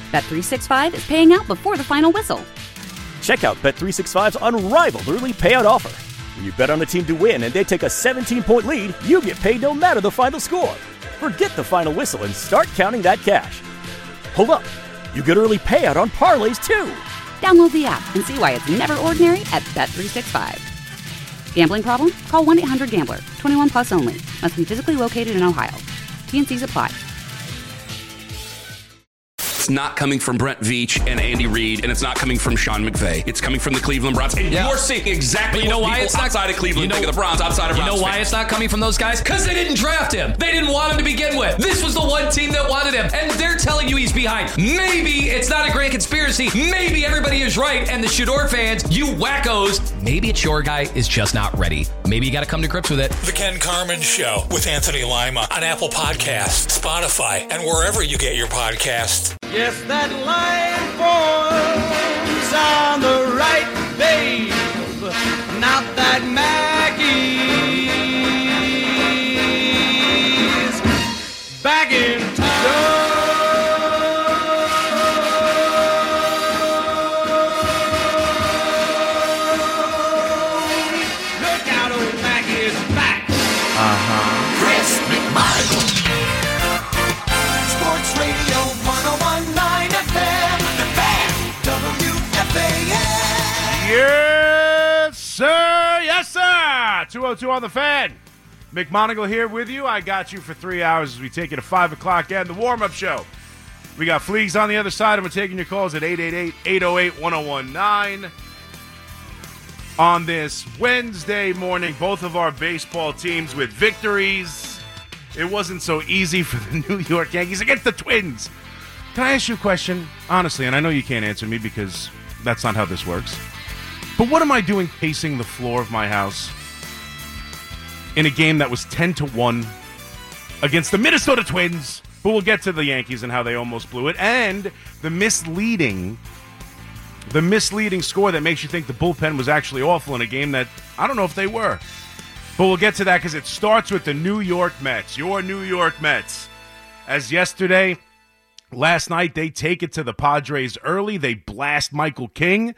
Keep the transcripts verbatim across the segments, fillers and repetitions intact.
Bet three sixty-five is paying out before the final whistle. Check out Bet three sixty-five's unrivaled early payout offer. When you bet on a team to win and they take a seventeen-point lead, you get paid no matter the final score. Forget the final whistle and start counting that cash. Hold up. You get early payout on parlays, too. Download the app and see why it's never ordinary at Bet three sixty-five. Gambling problem? Call one eight hundred gambler. twenty-one plus only. Must be physically located in Ohio. T and Cs apply. It's not coming from Brent Veach and Andy Reid, and it's not coming from Sean McVay. It's coming from the Cleveland Browns. And yeah. you're seeing exactly you know what why people it's not, outside of Cleveland you know, think of the Browns, outside of You Browns know why fans. it's not coming from those guys? Because they didn't draft him. They didn't want him to begin with. This was the one team that wanted him, and they're telling you he's behind. Maybe it's not a grand conspiracy. Maybe everybody is right, and the Shador fans, you wackos, maybe it's your guy is just not ready. Maybe you got to come to grips with it. The Ken Carman Show with Anthony Lima on Apple Podcasts, Spotify, and wherever you get your podcasts. Yes, that line forms on the right, babe. Not that Maggie's back in town. Look out, old Maggie's back. Uh-huh. Chris McMichael. Sports Radio one oh one point nine F M, The Fan, W F A N. Yes, sir. Yes, sir. two oh two on The Fan. McMonagle here with you. I got you for three hours as we take it to five o'clock and the warm-up show. We got Fleegs on the other side, and we're taking your calls at eight eight eight, eight oh eight, one oh one nine. On this Wednesday morning, both of our baseball teams with victories. It wasn't so easy for the New York Yankees against the Twins. Can I ask you a question? Honestly, and I know you can't answer me because that's not how this works. But what am I doing pacing the floor of my house in a game that was ten to one against the Minnesota Twins? But we'll get to the Yankees and how they almost blew it. And the misleading, the misleading score that makes you think the bullpen was actually awful in a game that I don't know if they were. But we'll get to that because it starts with the New York Mets, your New York Mets. As yesterday, last night, they take it to the Padres early. They blast Michael King,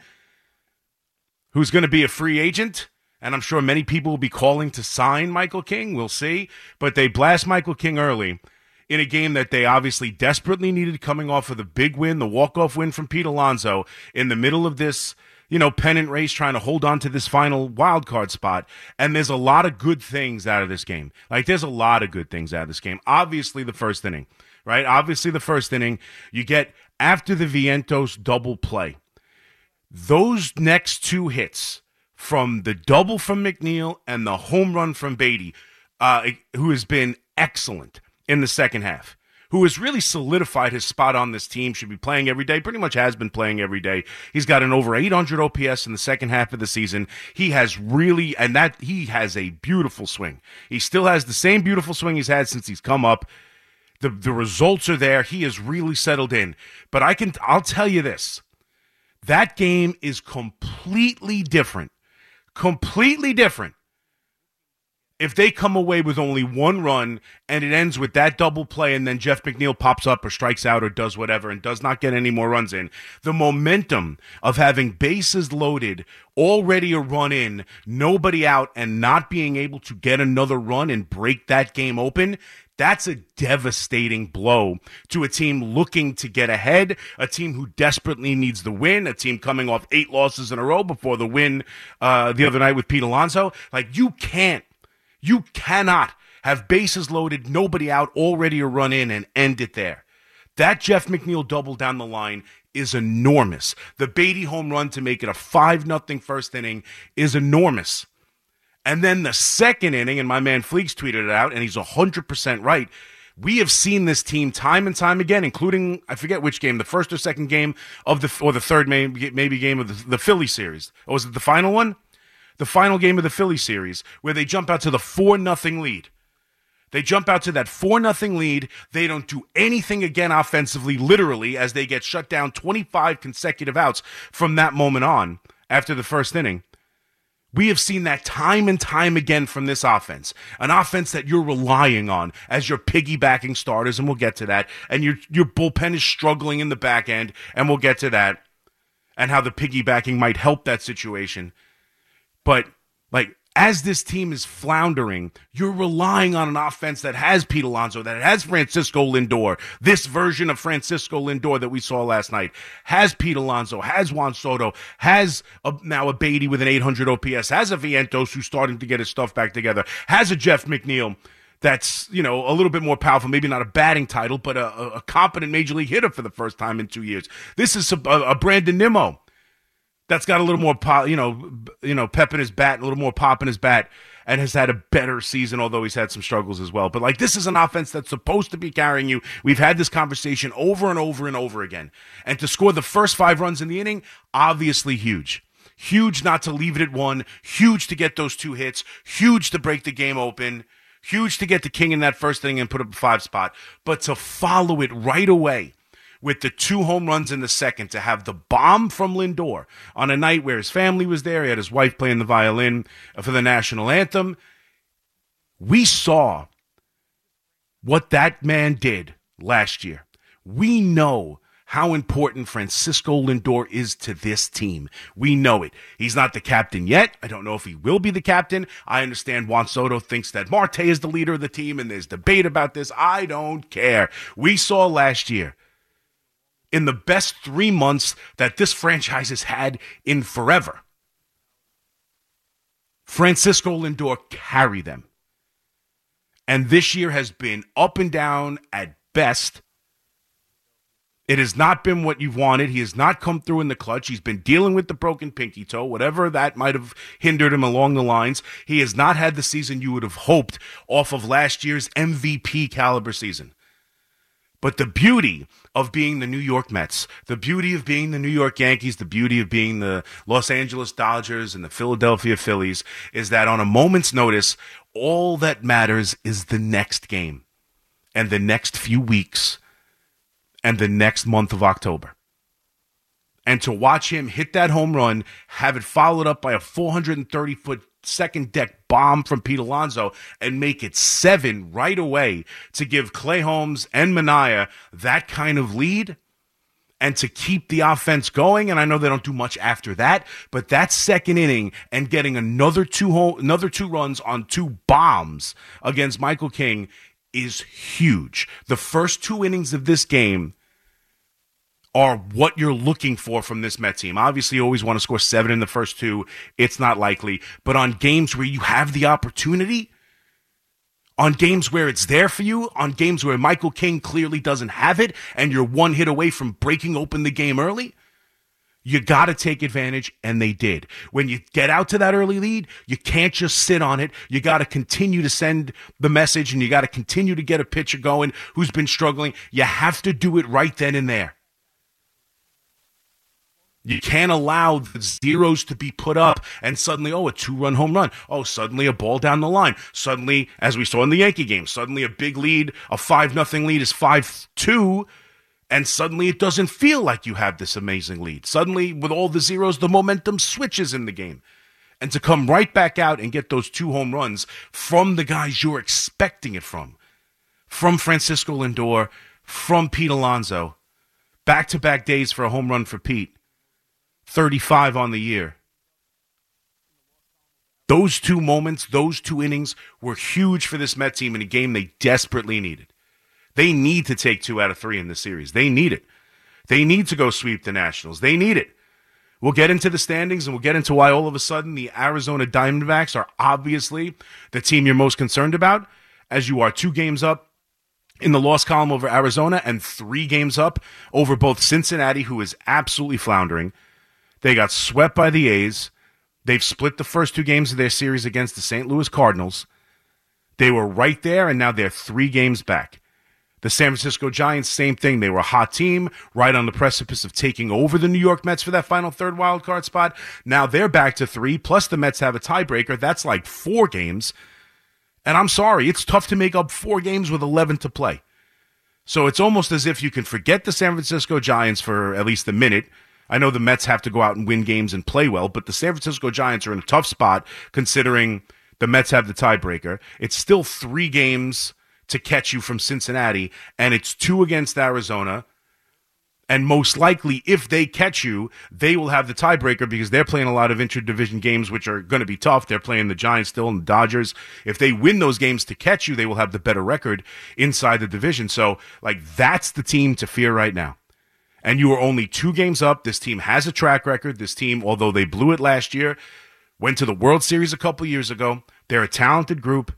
who's going to be a free agent. And I'm sure many people will be calling to sign Michael King. We'll see. But they blast Michael King early in a game that they obviously desperately needed coming off of the big win, the walk-off win from Pete Alonso in the middle of this, you know, pennant race, trying to hold on to this final wild card spot. And there's a lot of good things out of this game. Like, there's a lot of good things out of this game. Obviously, the first inning, right? Obviously, the first inning, you get after the Vientos double play. Those next two hits from the double from McNeil and the home run from Beatty, uh, who has been excellent in the second half, who has really solidified his spot on this team, should be playing every day, pretty much has been playing every day. He's got an over eight hundred O P S in the second half of the season. He has really, and that he has a beautiful swing. He still has the same beautiful swing he's had since he's come up. The the results are there. He has really settled in. But I can, I'll tell you this. That game is completely different. Completely different. If they come away with only one run and it ends with that double play and then Jeff McNeil pops up or strikes out or does whatever and does not get any more runs in, the momentum of having bases loaded, already a run in, nobody out, and not being able to get another run and break that game open, that's a devastating blow to a team looking to get ahead, a team who desperately needs the win, a team coming off eight losses in a row before the win uh, the other night with Pete Alonso. Like, you can't. You cannot have bases loaded, nobody out, already a run in, and end it there. That Jeff McNeil double down the line is enormous. The Beatty home run to make it a five nothing first inning is enormous. And then the second inning, and my man Fleeks tweeted it out, and he's one hundred percent right. We have seen this team time and time again, including, I forget which game, the first or second game of the, or the third maybe, maybe game of the, the Philly series. Or was it the final one? The final game of the Philly series, where they jump out to the four nothing lead. They jump out to that four nothing lead. They don't do anything again offensively, literally, as they get shut down twenty-five consecutive outs from that moment on after the first inning. We have seen that time and time again from this offense, an offense that you're relying on as your piggybacking starters, and we'll get to that, and your your bullpen is struggling in the back end, and we'll get to that, and how the piggybacking might help that situation. But, like, as this team is floundering, you're relying on an offense that has Pete Alonso, that has Francisco Lindor, this version of Francisco Lindor that we saw last night, has Pete Alonso, has Juan Soto, has a, now a Beatty with an eight hundred O P S, has a Vientos who's starting to get his stuff back together, has a Jeff McNeil that's, you know, a little bit more powerful, maybe not a batting title, but a, a competent major league hitter for the first time in two years. This is a, a Brandon Nimmo that's got a little more pop, you know, you know, pep in his bat, a little more pop in his bat, and has had a better season, although he's had some struggles as well. But, like, this is an offense that's supposed to be carrying you. We've had this conversation over and over and over again. And to score the first five runs in the inning, obviously huge. Huge not to leave it at one. Huge to get those two hits. Huge to break the game open. Huge to get the King in that first inning and put up a five spot. But to follow it right away with the two home runs in the second, to have the bomb from Lindor on a night where his family was there, he had his wife playing the violin for the national anthem. We saw what that man did last year. We know how important Francisco Lindor is to this team. We know it. He's not the captain yet. I don't know if he will be the captain. I understand Juan Soto thinks that Marte is the leader of the team, and there's debate about this. I don't care. We saw last year, in the best three months that this franchise has had in forever, Francisco Lindor carry them. And this year has been up and down at best. It has not been what you've wanted. He has not come through in the clutch. He's been dealing with the broken pinky toe, whatever that might have hindered him along the lines. He has not had the season you would have hoped off of last year's M V P caliber season. But the beauty of being the New York Mets, the beauty of being the New York Yankees, the beauty of being the Los Angeles Dodgers and the Philadelphia Phillies is that on a moment's notice, all that matters is the next game and the next few weeks and the next month of October. And to watch him hit that home run, have it followed up by a four hundred thirty foot second deck bomb from Pete Alonso, and make it seven right away to give Clay Holmes and Manaea that kind of lead and to keep the offense going. And I know they don't do much after that, but that second inning and getting another two home, another two runs on two bombs against Michael King is huge. The first two innings of this game are what you're looking for from this Met team. Obviously, you always want to score seven in the first two. It's not likely. But on games where you have the opportunity, on games where it's there for you, on games where Michael King clearly doesn't have it, and you're one hit away from breaking open the game early, you got to take advantage, and they did. When you get out to that early lead, you can't just sit on it. You got to continue to send the message, and you got to continue to get a pitcher going who's been struggling. You have to do it right then and there. You can't allow the zeros to be put up and suddenly, oh, a two-run home run. Oh, suddenly a ball down the line. Suddenly, as we saw in the Yankee game, suddenly a big lead, a five nothing lead is five two, and suddenly it doesn't feel like you have this amazing lead. Suddenly, with all the zeros, the momentum switches in the game. And to come right back out and get those two home runs from the guys you're expecting it from, from Francisco Lindor, from Pete Alonso, back-to-back days for a home run for Pete, thirty-five on the year. Those two moments, those two innings were huge for this Met team in a game they desperately needed. They need to take two out of three in this series. They need it. They need to go sweep the Nationals. They need it. We'll get into the standings, and we'll get into why all of a sudden the Arizona Diamondbacks are obviously the team you're most concerned about, as you are two games up in the loss column over Arizona and three games up over both Cincinnati, who is absolutely floundering. They got swept by the A's. They've split the first two games of their series against the Saint Louis Cardinals. They were right there, and now they're three games back. The San Francisco Giants, same thing. They were a hot team, right on the precipice of taking over the New York Mets for that final third wild card spot. Now they're back to three, plus the Mets have a tiebreaker. That's like four games. And I'm sorry, it's tough to make up four games with eleven to play. So it's almost as if you can forget the San Francisco Giants for at least a minute. I know the Mets have to go out and win games and play well, but the San Francisco Giants are in a tough spot considering the Mets have the tiebreaker. It's still three games to catch you from Cincinnati, and it's two against Arizona. And most likely, if they catch you, they will have the tiebreaker because they're playing a lot of interdivision games, which are going to be tough. They're playing the Giants still and the Dodgers. If they win those games to catch you, they will have the better record inside the division. So, like, that's the team to fear right now. And you are only two games up. This team has a track record. This team, although they blew it last year, went to the World Series a couple years ago. They're a talented group.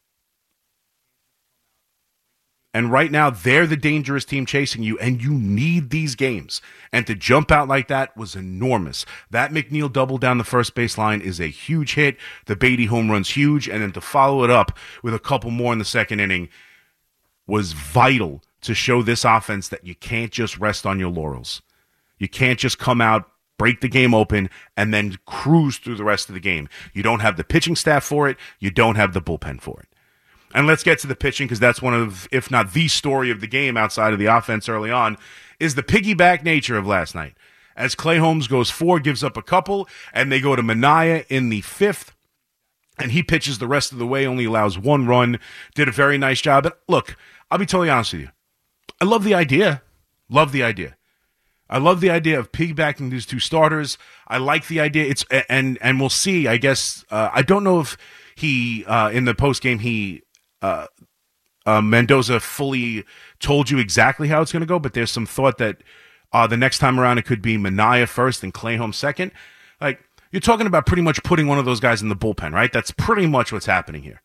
And right now, they're the dangerous team chasing you, and you need these games. And to jump out like that was enormous. That McNeil double down the first base line is a huge hit. The Beatty home run's huge. And then to follow it up with a couple more in the second inning was vital to show this offense that you can't just rest on your laurels. You can't just come out, break the game open, and then cruise through the rest of the game. You don't have the pitching staff for it. You don't have the bullpen for it. And let's get to the pitching because that's one of, if not the story of the game outside of the offense early on, is the piggyback nature of last night. As Clay Holmes goes four, gives up a couple, and they go to Minaya in the fifth, and he pitches the rest of the way, only allows one run, did a very nice job. And look, I'll be totally honest with you. I love the idea. Love the idea. I love the idea of piggybacking these two starters. I like the idea. It's and and we'll see. I guess uh, I don't know if he uh, in the post game he uh, uh, Mendoza fully told you exactly how it's going to go, but there's some thought that uh, the next time around it could be Minaya first and Clay Holmes second. Like you're talking about pretty much putting one of those guys in the bullpen, right? That's pretty much what's happening here.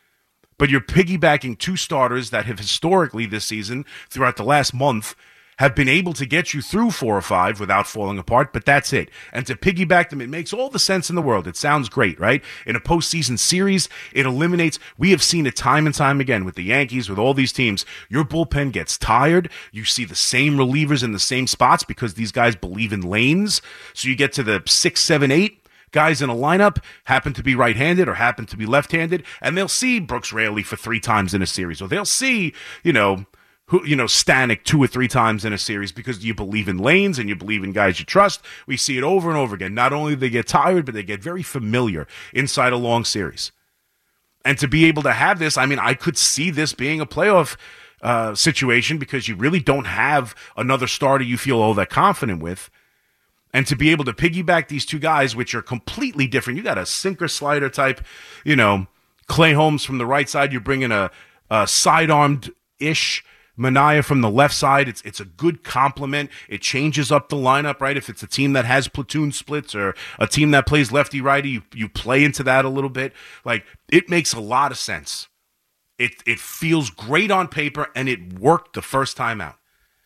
But you're piggybacking two starters that have historically this season, throughout the last month, have been able to get you through four or five without falling apart, but that's it. And to piggyback them, it makes all the sense in the world. It sounds great, right? In a postseason series, it eliminates, we have seen it time and time again with the Yankees, with all these teams. Your bullpen gets tired. You see the same relievers in the same spots because these guys believe in lanes. So you get to the six, seven, eight. Guys in a lineup happen to be right-handed or happen to be left-handed, and they'll see Brooks Raley for three times in a series, or they'll see, you know, who, you know, Stanek two or three times in a series because you believe in lanes and you believe in guys you trust. We see it over and over again. Not only do they get tired, but they get very familiar inside a long series. And to be able to have this, I mean, I could see this being a playoff uh, situation because you really don't have another starter you feel all that confident with. And to be able to piggyback these two guys, which are completely different. You got a sinker slider type, you know, Clay Holmes from the right side. You're bringing a, a sidearmed-ish Minaya from the left side. It's it's a good complement. It changes up the lineup, right? If it's a team that has platoon splits or a team that plays lefty-righty, you, you play into that a little bit. Like, it makes a lot of sense. It It feels great on paper, and it worked the first time out.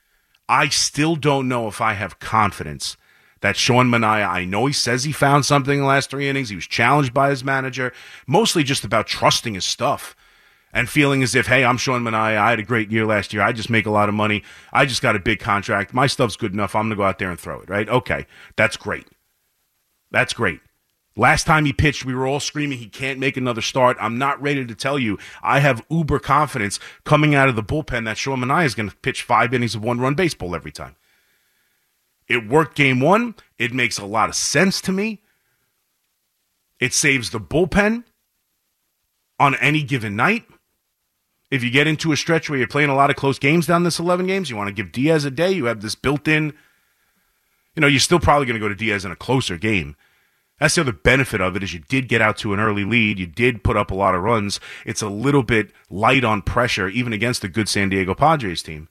I still don't know if I have confidence that Sean Minaya, I know he says he found something in the last three innings. He was challenged by his manager, mostly just about trusting his stuff and feeling as if, hey, I'm Sean Minaya. I had a great year last year. I just make a lot of money. I just got a big contract. My stuff's good enough. I'm going to go out there and throw it, right? Okay, that's great. That's great. Last time he pitched, we were all screaming he can't make another start. I'm not ready to tell you. I have uber confidence coming out of the bullpen that Sean Minaya is going to pitch five innings of one-run baseball every time. It worked game one. It makes a lot of sense to me. It saves the bullpen on any given night. If you get into a stretch where you're playing a lot of close games down this eleven games, you want to give Diaz a day, you have this built-in, you know, you're still probably going to go to Diaz in a closer game. That's the other benefit of it is you did get out to an early lead. You did put up a lot of runs. It's a little bit light on pressure, even against a good San Diego Padres team.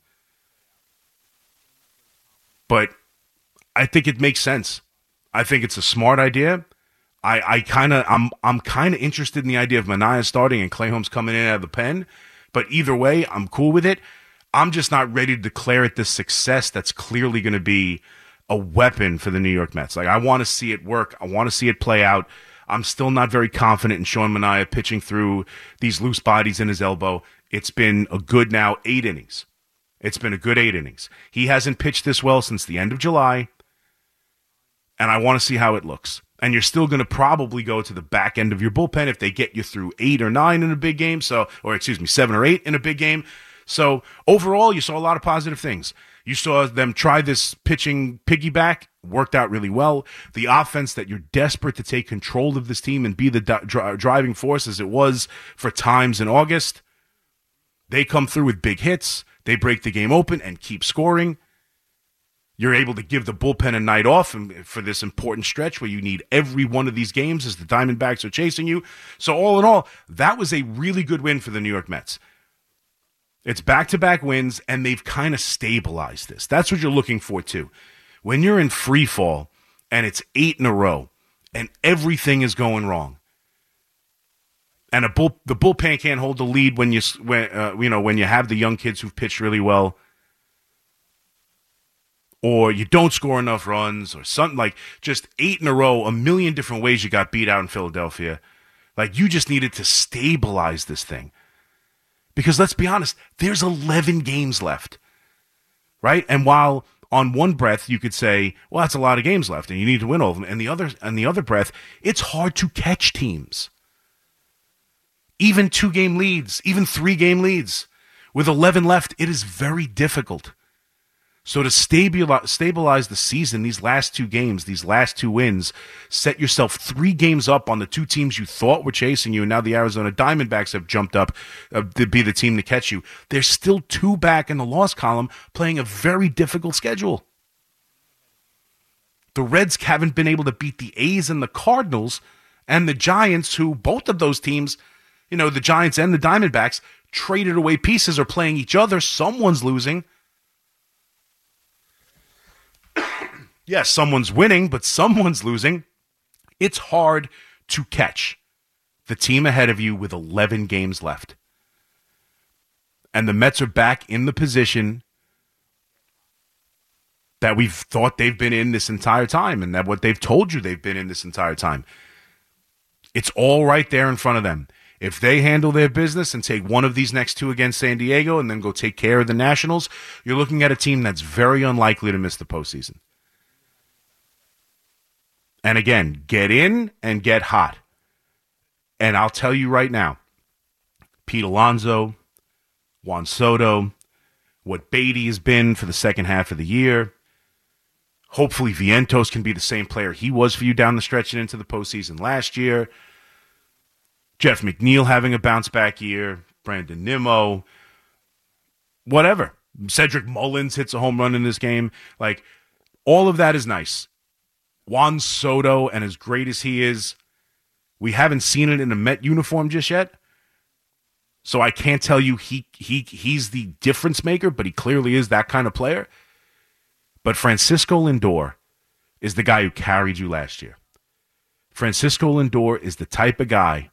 But I think it makes sense. I think it's a smart idea. I, I kind of, I'm, I'm kind of interested in the idea of Minaya starting and Clay Holmes coming in out of the pen. But either way, I'm cool with it. I'm just not ready to declare it the success that's clearly going to be a weapon for the New York Mets. Like, I want to see it work. I want to see it play out. I'm still not very confident in Sean Minaya pitching through these loose bodies in his elbow. It's been a good now eight innings. It's been a good eight innings. He hasn't pitched this well since the end of July. And I want to see how it looks. And you're still going to probably go to the back end of your bullpen if they get you through eight or nine in a big game. So, or excuse me, seven or eight in a big game. So overall, you saw a lot of positive things. You saw them try this pitching piggyback, worked out really well. The offense that you're desperate to take control of this team and be the dri- driving force as it was for times in August. They come through with big hits. They break the game open and keep scoring. You're able to give the bullpen a night off for this important stretch where you need every one of these games as the Diamondbacks are chasing you. So all in all, that was a really good win for the New York Mets. It's back-to-back wins, and they've kind of stabilized this. That's what you're looking for, too. When you're in free fall, and it's eight in a row, and everything is going wrong, and a bull, the bullpen can't hold the lead when you when uh, you know when you have the young kids who've pitched really well, or you don't score enough runs, or something like just eight in a row, a million different ways you got beat out in Philadelphia. Like, you just needed to stabilize this thing. Because let's be honest, there's eleven games left, right? And while on one breath you could say, well, that's a lot of games left and you need to win all of them, and the other, and the other breath, it's hard to catch teams. Even two-game leads, even three-game leads. With eleven left, it is very difficult. So to stabilize, stabilize the season, these last two games, these last two wins, set yourself three games up on the two teams you thought were chasing you, and now the Arizona Diamondbacks have jumped up uh, to be the team to catch you. There's still two back in the loss column playing a very difficult schedule. The Reds haven't been able to beat the A's and the Cardinals and the Giants, who both of those teams, you know, the Giants and the Diamondbacks, traded away pieces, are playing each other. Someone's losing. Yes, someone's winning, but someone's losing. It's hard to catch the team ahead of you with eleven games left. And the Mets are back in the position that we've thought they've been in this entire time, and that what they've told you they've been in this entire time. It's all right there in front of them. If they handle their business and take one of these next two against San Diego and then go take care of the Nationals, you're looking at a team that's very unlikely to miss the postseason. And again, get in and get hot. And I'll tell you right now, Pete Alonso, Juan Soto, what Beatty has been for the second half of the year. Hopefully Vientos can be the same player he was for you down the stretch and into the postseason last year. Jeff McNeil having a bounce-back year. Brandon Nimmo. Whatever. Cedric Mullins hits a home run in this game. Like, all of that is nice. Juan Soto, and as great as he is, we haven't seen it in a Met uniform just yet. So I can't tell you he he he's the difference maker, but he clearly is that kind of player. But Francisco Lindor is the guy who carried you last year. Francisco Lindor is the type of guy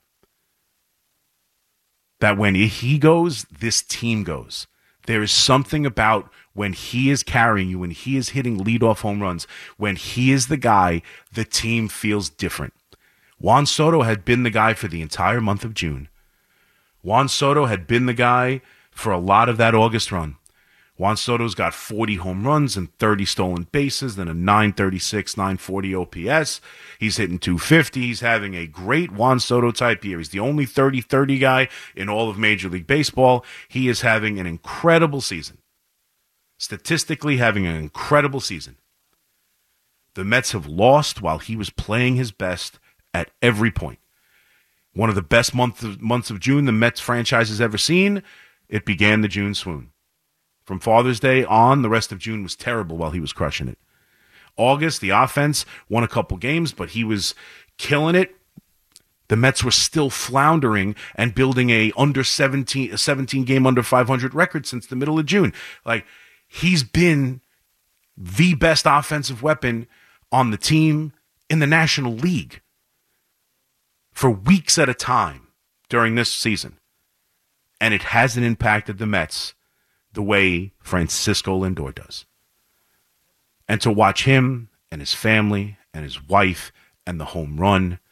that when he goes, this team goes. There is something about when he is carrying you, when he is hitting leadoff home runs, when he is the guy, the team feels different. Juan Soto had been the guy for the entire month of June. Juan Soto had been the guy for a lot of that August run. Juan Soto's got forty home runs and thirty stolen bases, then a nine thirty-six, nine forty O P S. He's hitting two fifty. He's having a great Juan Soto type year. He's the only thirty thirty guy in all of Major League Baseball. He is having an incredible season. Statistically having an incredible season. The Mets have lost while he was playing his best at every point. One of the best month of, months of June the Mets franchise has ever seen. It began the June swoon. From Father's Day on, the rest of June was terrible while he was crushing it. August, the offense won a couple games, but he was killing it. The Mets were still floundering and building a under seventeen, a seventeen game under five hundred record since the middle of June. Like, he's been the best offensive weapon on the team in the National League for weeks at a time during this season. And it hasn't impacted the Mets the way Francisco Lindor does. And to watch him and his family and his wife and the home run,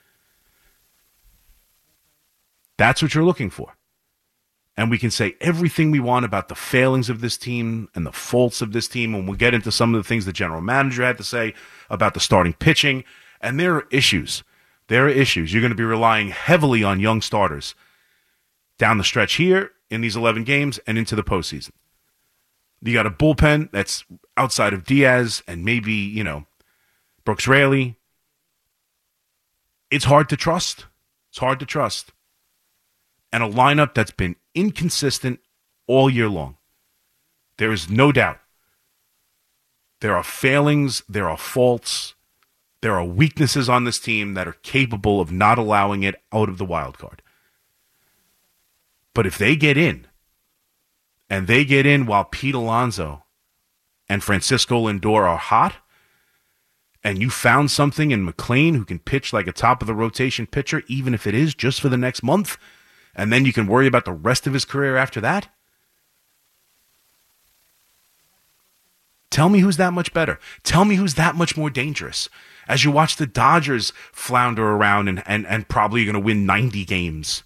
that's what you're looking for. And we can say everything we want about the failings of this team and the faults of this team, and we'll get into some of the things the general manager had to say about the starting pitching. And there are issues. There are issues. You're going to be relying heavily on young starters down the stretch here in these eleven games and into the postseason. You got a bullpen that's outside of Diaz and maybe, you know, Brooks Raley. It's hard to trust. It's hard to trust. And a lineup that's been inconsistent all year long. There is no doubt. There are failings, there are faults, there are weaknesses on this team that are capable of not allowing it out of the wild card. But if they get in, and they get in while Pete Alonso and Francisco Lindor are hot, and you found something in McLean who can pitch like a top-of-the-rotation pitcher, even if it is just for the next month, and then you can worry about the rest of his career after that, tell me who's that much better. Tell me who's that much more dangerous. As you watch the Dodgers flounder around and, and, and probably going to win ninety games.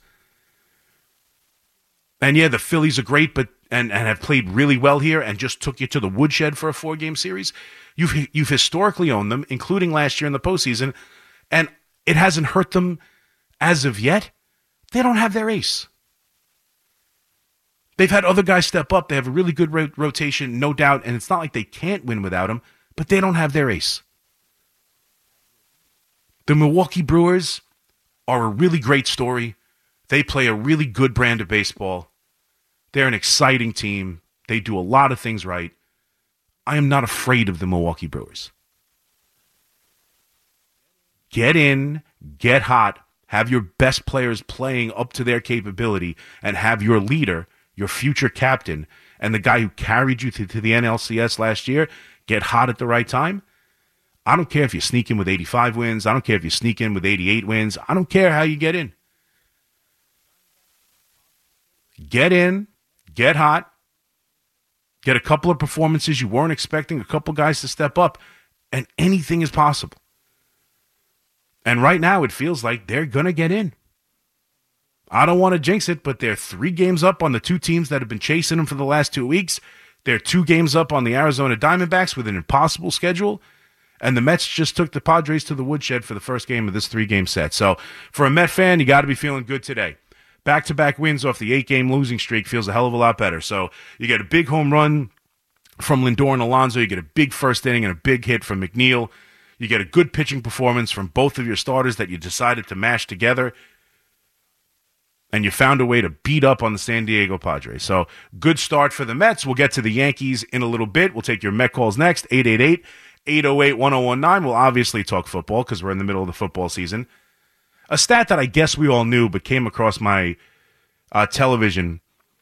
And yeah, the Phillies are great, but and, and have played really well here and just took you to the woodshed for a four-game series. You've you've historically owned them, including last year in the postseason, and it hasn't hurt them as of yet. They don't have their ace. They've had other guys step up. They have a really good ro- rotation, no doubt, and it's not like they can't win without him, but they don't have their ace. The Milwaukee Brewers are a really great story. They play a really good brand of baseball. They're an exciting team. They do a lot of things right. I am not afraid of the Milwaukee Brewers. Get in, get hot, have your best players playing up to their capability, and have your leader, your future captain, and the guy who carried you to, to the N L C S last year get hot at the right time. I don't care if you sneak in with eighty-five wins. I don't care if you sneak in with eighty-eight wins. I don't care how you get in. Get in, get hot, get a couple of performances you weren't expecting, a couple guys to step up, and anything is possible. And right now it feels like they're going to get in. I don't want to jinx it, but they're three games up on the two teams that have been chasing them for the last two weeks. They're two games up on the Arizona Diamondbacks with an impossible schedule. And the Mets just took the Padres to the woodshed for the first game of this three-game set. So for a Met fan, you got to be feeling good today. Back-to-back wins off the eight-game losing streak feels a hell of a lot better. So you get a big home run from Lindor and Alonso. You get a big first inning and a big hit from McNeil. You get a good pitching performance from both of your starters that you decided to mash together. And you found a way to beat up on the San Diego Padres. So good start for the Mets. We'll get to the Yankees in a little bit. We'll take your Met calls next, eight eight eight, eight oh eight, one oh one nine. We'll obviously talk football because we're in the middle of the football season. A stat that I guess we all knew but came across my uh, television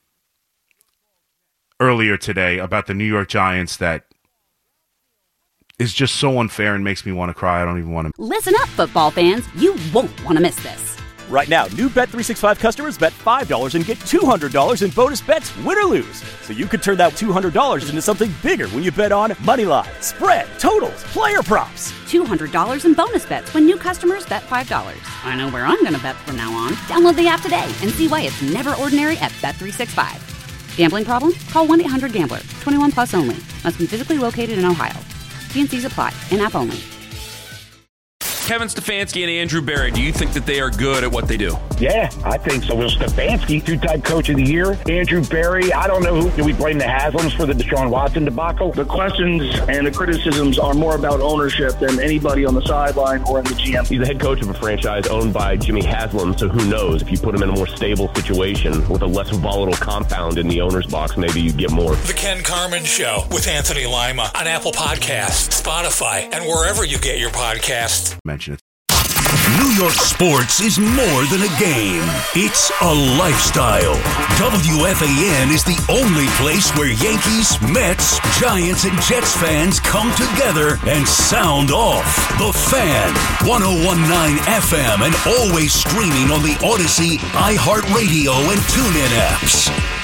earlier today about the New York Giants that is just so unfair and makes me want to cry. I don't even want to. Listen up, football fans. You won't want to miss this. Right now, new Bet three sixty-five customers bet five dollars and get two hundred dollars in bonus bets, win or lose. So you could turn that two hundred dollars into something bigger when you bet on money line, spread, totals, player props. two hundred dollars in bonus bets when new customers bet five dollars. I know where I'm going to bet from now on. Download the app today and see why it's never ordinary at Bet three sixty-five. Gambling problem? Call one eight hundred gambler. twenty-one plus only. Must be physically located in Ohio. T and C's apply. In-app only. Kevin Stefanski and Andrew Berry, do you think that they are good at what they do? Yeah, I think so. Well, Stefanski, two-time coach of the year. Andrew Berry, I don't know who. Do we blame the Haslams for the Deshaun Watson debacle? The questions and the criticisms are more about ownership than anybody on the sideline or in the G M. He's the head coach of a franchise owned by Jimmy Haslam, so who knows? If you put him in a more stable situation with a less volatile compound in the owner's box, maybe you'd get more. The Ken Carman Show with Anthony Lima on Apple Podcasts, Spotify, and wherever you get your podcasts. Mention it. New York sports is more than a game. It's a lifestyle. W F A N is the only place where Yankees, Mets, Giants, and Jets fans come together and sound off. The Fan, one oh one point nine F M, and always streaming on the Odyssey, iHeartRadio, and TuneIn apps.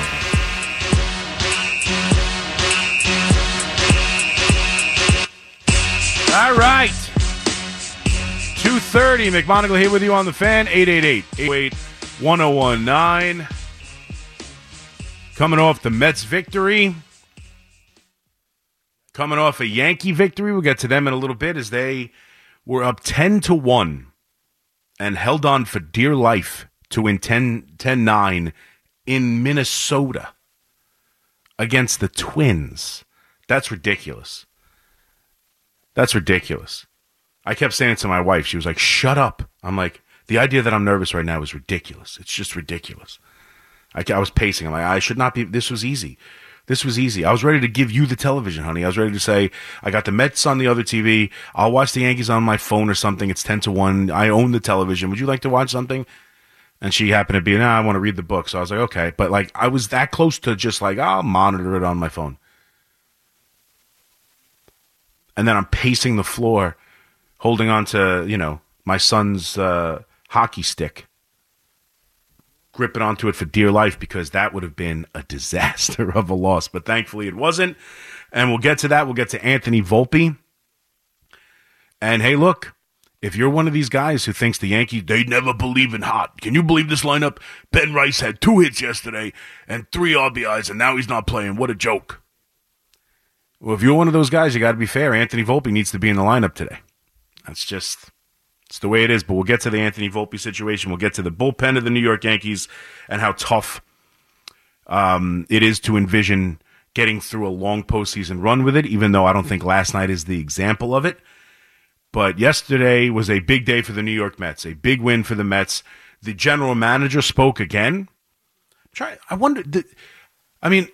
All right. two thirty, McMonagle here with you on the Fan, eight eight eight, eight oh eight, one oh one nine. Coming off the Mets victory. Coming off a Yankee victory. We'll get to them in a little bit as they were up ten to one and held on for dear life to win ten nine in Minnesota. against the Twins. That's ridiculous. That's ridiculous. I kept saying it to my wife. She was like, shut up. I'm like, the idea that I'm nervous right now is ridiculous. It's just ridiculous. I, I was pacing. I'm like, I should not be. This was easy. This was easy. I was ready to give you the television, honey. I was ready to say, I got the Mets on the other T V. I'll watch the Yankees on my phone or something. It's ten to one. I own the television. Would you like to watch something? And she happened to be, nah, I want to read the book. So I was like, okay. But like, I was that close to just like, I'll monitor it on my phone. And then I'm pacing the floor, holding on to, you know, my son's uh, hockey stick, gripping onto it for dear life, because that would have been a disaster of a loss. But thankfully it wasn't. And we'll get to that. We'll get to Anthony Volpe. And hey, look, if you're one of these guys who thinks the Yankees, they never believe in hot. Can you believe this lineup? Ben Rice had two hits yesterday and three R B Is, and now he's not playing. What a joke. Well, if you're one of those guys, you got to be fair. Anthony Volpe needs to be in the lineup today. That's just, it's the way it is. But we'll get to the Anthony Volpe situation. We'll get to the bullpen of the New York Yankees and how tough um, it is to envision getting through a long postseason run with it, even though I don't think last night is the example of it. But yesterday was a big day for the New York Mets, a big win for the Mets. The general manager spoke again. Try, I wonder, did, I mean,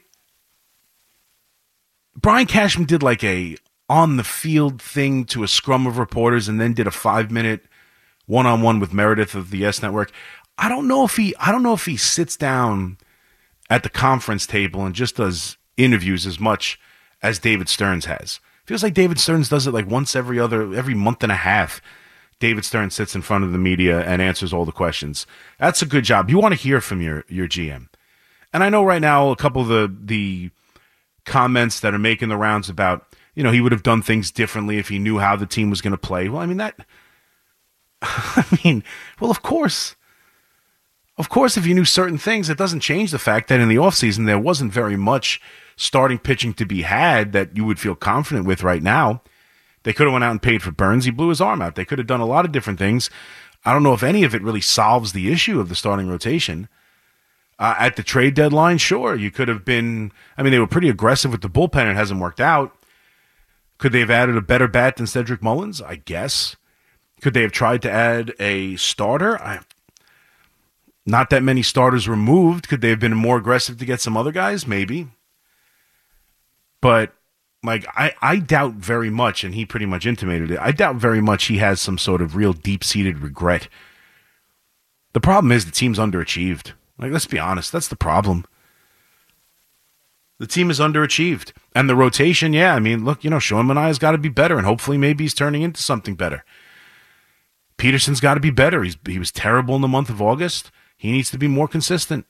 Brian Cashman did like a on-the-field thing to a scrum of reporters and then did a five-minute one-on-one with Meredith of the Yes Network. I don't know if he I don't know if he sits down at the conference table and just does interviews as much as David Stearns has. Feels like David Stearns does it like once every other every month and a half. David Stearns sits in front of the media and answers all the questions. That's a good job. You want to hear from your your G M. And I know right now a couple of the the comments that are making the rounds about, you know, he would have done things differently if he knew how the team was going to play. Well, I mean, that, I mean, well, of course, of course, if you knew certain things, it doesn't change the fact that in the offseason, there wasn't very much starting pitching to be had that you would feel confident with right now. They could have went out and paid for Burns. He blew his arm out. They could have done a lot of different things. I don't know if any of it really solves the issue of the starting rotation. Uh, at the trade deadline, sure, you could have been, I mean, they were pretty aggressive with the bullpen. It hasn't worked out. Could they have added a better bat than Cedric Mullins? I guess. Could they have tried to add a starter? I, not that many starters were moved. Could they have been more aggressive to get some other guys? Maybe. But, like, I, I doubt very much, and he pretty much intimated it, I doubt very much he has some sort of real deep-seated regret. The problem is the team's underachieved. Like, let's be honest, that's the problem. The team is underachieved. And the rotation, yeah, I mean, look, you know, Sean Manaea's got to be better, and hopefully maybe he's turning into something better. Peterson's got to be better. He's, he was terrible in the month of August. He needs to be more consistent.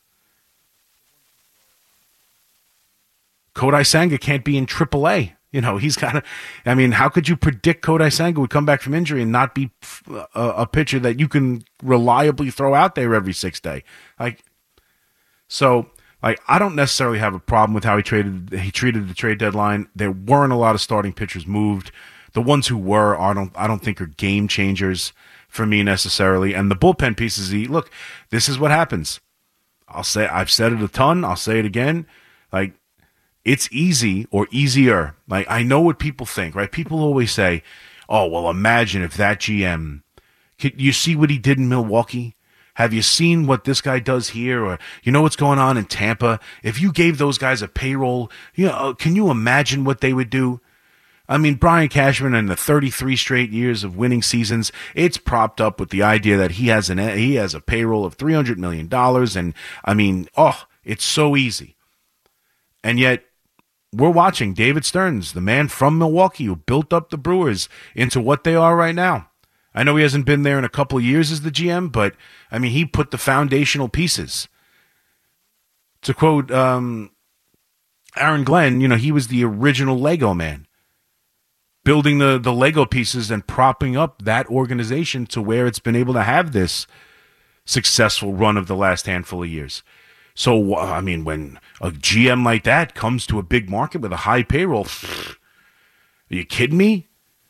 Kodai Senga can't be in triple A. You know, he's got to, I mean, how could you predict Kodai Senga would come back from injury and not be a, a pitcher that you can reliably throw out there every sixth day? Like, so, like, I don't necessarily have a problem with how he traded, he treated the trade deadline. There weren't a lot of starting pitchers moved. The ones who were, I don't, I don't think are game changers for me necessarily. And the bullpen pieces, he, look, this is what happens. I'll say, I've said it a ton. I'll say it again. Like, it's easy or easier. Like, I know what people think, right? People always say, oh, well, imagine if that G M, can you see what he did in Milwaukee? Have you seen what this guy does here? Or you know what's going on in Tampa? If you gave those guys a payroll, you know, can you imagine what they would do? I mean, Brian Cashman and the thirty-three straight years of winning seasons, it's propped up with the idea that he has an he has a payroll of three hundred million dollars. And, I mean, oh, it's so easy. And yet, we're watching David Stearns, the man from Milwaukee who built up the Brewers into what they are right now. I know he hasn't been there in a couple of years as the G M, but, I mean, he put the foundational pieces. To quote um, Aaron Glenn, you know, he was the original Lego man, building the, the Lego pieces and propping up that organization to where it's been able to have this successful run of the last handful of years. So, I mean, when a G M like that comes to a big market with a high payroll, are you kidding me?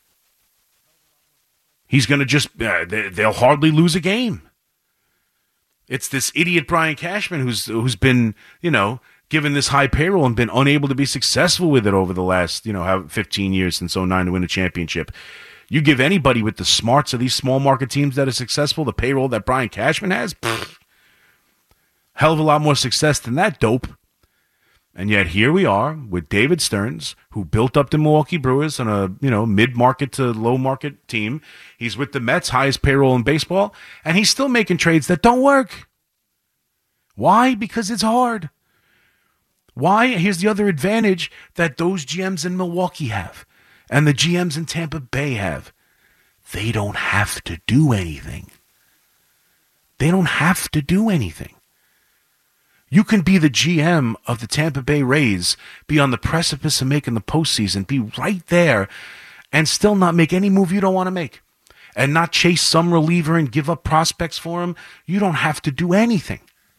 He's going to just, uh, they, they'll hardly lose a game. It's this idiot Brian Cashman who's who's been, you know, given this high payroll and been unable to be successful with it over the last, you know, how fifteen years since oh nine to win a championship. You give anybody with the smarts of these small market teams that are successful the payroll that Brian Cashman has, pfft, hell of a lot more success than that dope. And yet here we are with David Stearns, who built up the Milwaukee Brewers on a, you know, mid-market to low-market team. He's with the Mets, highest payroll in baseball, and he's still making trades that don't work. Why? Because it's hard. Why? Here's the other advantage that those G Ms in Milwaukee have and the G Ms in Tampa Bay have. They don't have to do anything. They don't have to do anything. You can be the G M of the Tampa Bay Rays, be on the precipice of making the postseason, be right there, and still not make any move you don't want to make, and not chase some reliever and give up prospects for him. You don't have to do anything.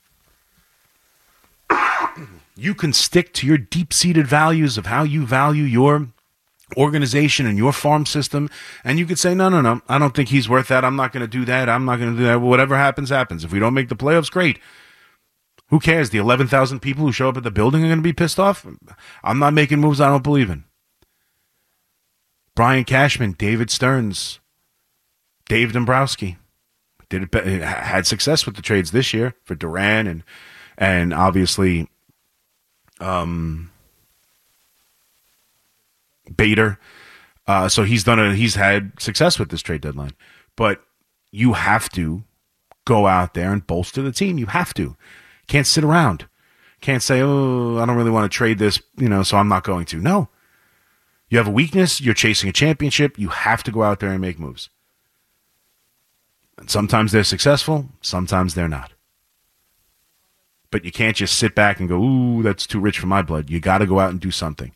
You can stick to your deep-seated values of how you value your organization and your farm system, and you could say, no, no, no, I don't think he's worth that. I'm not going to do that. I'm not going to do that. Whatever happens, happens. If we don't make the playoffs, great. Who cares? The eleven thousand people who show up at the building are going to be pissed off? I'm not making moves I don't believe in. Brian Cashman, David Stearns, Dave Dombrowski did it, had success with the trades this year for Duran and and obviously um, Bader. Uh, so he's done a, he's had success with this trade deadline. But you have to go out there and bolster the team. You have to. Can't sit around. Can't say, oh, I don't really want to trade this, you know, so I'm not going to. No. You have a weakness. You're chasing a championship. You have to go out there and make moves. And sometimes they're successful. Sometimes they're not. But you can't just sit back and go, ooh, that's too rich for my blood. You got to go out and do something.